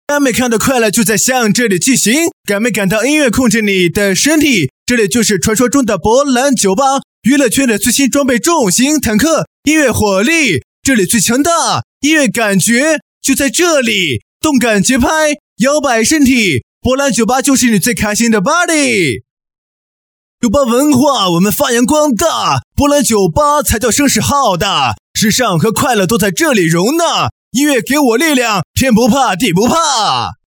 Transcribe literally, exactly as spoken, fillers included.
感没看到快乐就在向这里进行，感没感到音乐控制你的身体？这里就是传说中的波兰酒吧，娱乐圈的最新装备重型坦克，音乐火力，这里最强大，音乐感觉就在这里，动感节拍，摇摆身体，波兰酒吧就是你最开心的 party。酒吧文化我们发扬光大，波兰酒吧才叫声势浩大，时尚和快乐都在这里容纳，音乐给我力量，天不怕地不怕。